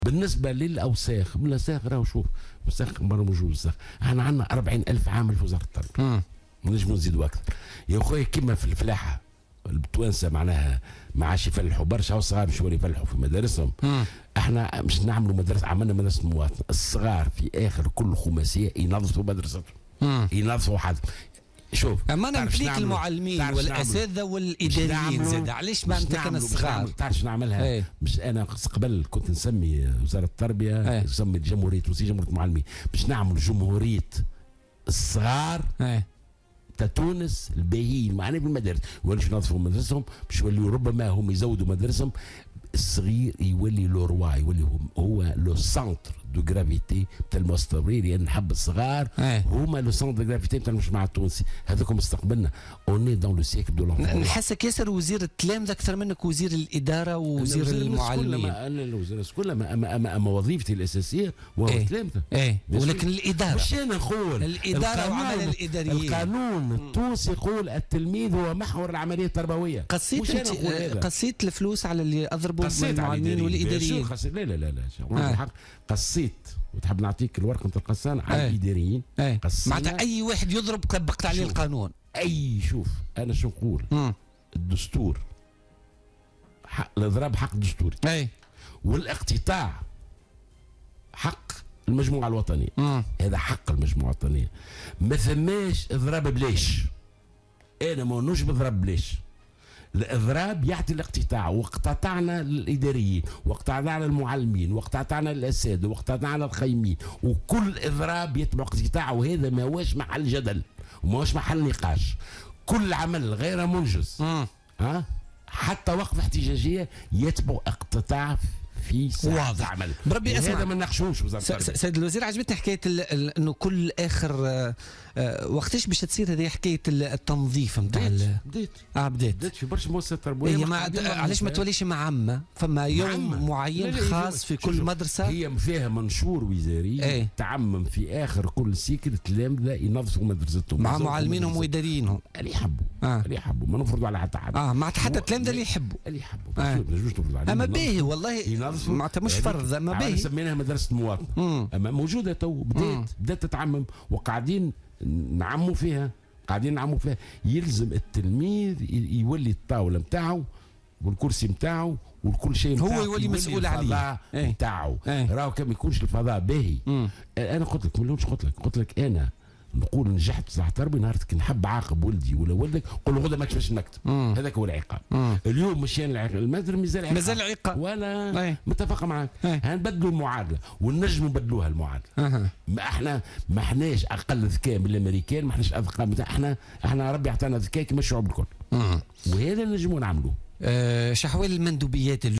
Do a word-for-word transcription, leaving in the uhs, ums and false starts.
بالنسبه للاوساخ، من الاوساخ راهو شوف وساخ مرة موجود وساخ، احنا عندنا أربعين ألف عامل في وزاره التربيه. نجموا نزيدوا اكثر يا خويا، كيما في الفلاحه التوانسه معناها ما عادش يفلحوا برشا والصغار مش يولي يفلحوا في مدارسهم. مم. احنا مش نعملوا مدرسه، عملنا مدرسه مواطنه، الصغار في اخر كل خماسيه ينظفوا مدرستهم، ينظفوا حد. شوف اما انا نفليك المعلمين والاساتذه والاداريين زاد، علاش ما انت كان الصغار تعرفش نعملها. ايه. مش انا قبل كنت نسمي وزاره التربيه، ايه. نسمي جمهوريه روسيا جمهوريه المعلمين، باش نعمل جمهوريه الصغار. ايه. تونس الباهيين معنا بالمدارس، يوليو ينظفوا مدرسهم، باش يوليو ربما هم يزودوا مدرسهم. الصغير يولي لو روا، يولي هو لو سنتر دو جرافيتي تاع المستقبل، لان نحب الصغار هما لو سنتر دو جرافيتي تاع المجتمع التونسي، هذاكم مستقبلنا. اوني دون لو سيكل دو لونفون. نحسك ياسر وزير التلامذه اكثر منك وزير الاداره ووزير المعلمين. انا الوزير كلها ما أما, أما, أما وظيفتي الاساسيه وهو التلامذه. ايه ولكن الاداره مش انا نقول الاداره وعمل الاداريين. القانون التونسي يقول التلميذ هو محور العمليه التربويه. قصيت قصيت الفلوس على اللي اضربوا المعلمين والاداريين. لا لا لا لا آه. الحق قصيت، وتحب نعطيك الورقه نتاع القسان على الاداريين. معناتها اي واحد يضرب طبقت عليه القانون. اي شوف انا شو نقول، الدستور حق الاضراب حق دستوري، اي والاقتطاع حق المجموعه الوطنيه. مم. هذا حق المجموعه الوطنيه، ما ثماش اضراب بلاش. انا ما نوش بضرب بلاش. الاضراب يعطي الاقتطاع، واقتطعنا الاداريين، واقتطعنا المعلمين، واقتطعنا الاساتذه، واقتطعنا الخيمين، وكل اضراب يتبع اقتطاع، وهذا ما هوش محل جدل وما هوش محل نقاش. كل عمل غير منجز ها حتى وقف احتجاجيه يتبع اقتطاع في ساعة عمل. بربي اسمع، هذا ما نناقشوش وزاره التربيه. سيد الوزير، عجبتني حكايه انه كل اخر آه آه وقتاش باش تصير هذه حكايه التنظيف نتاع بديت اه بديت بديت في برشا مؤسسات تربويه. هي علاش ما توليش معمه؟ فما يوم معين خاص في كل مدرسه، هي فيها منشور وزاري. ايه؟ تعمم في اخر كل سيكل التلامذه ينظفوا مدرستهم مع معلمينهم واداريينهم اللي يحبوا. آه. اللي يحبوا، ما نفرضوا على حتى حد. اه مع حتى التلامذه اللي يحبوا اللي يحبوا ما نجموش نفرضوا عليهم. اما باهي والله معناتها مش فرض، اما باهي سميناها مدرسه مواطنه. اما موجوده تو، بدات بدات تتعمم، وقاعدين نعموا فيها قاعدين نعموا فيها. يلزم التلميذ يولي الطاوله نتاعو والكرسي نتاعو والكل شيء نتاعو، هو يولي مسؤول عليه نتاعو. راهو كان ما يكونش الفضاء باهي. انا قلت لك مليونش، قلت لك قلت لك انا نقول نجحت في صحة التربية نهار نحب عاقب ولدي ولا ولدك، قول له غدا ما تمشيش المكتب. هذاك هو العقاب. مم. اليوم مشينا العقاب، المدرسة مازال عقاب، مازال عقاب ولا ايه. متفق معك. هنبدلوا المعادلة ونجموا نبدلوها المعادلة. أه. ما احنا ما احناش اقل ذكاء من الامريكان، ما احناش اذكى من احنا احنا ربي اعطانا ذكاء كما الشعوب الكل. وهذا اللي نجموا نعملوه. أه شحوال المندوبيات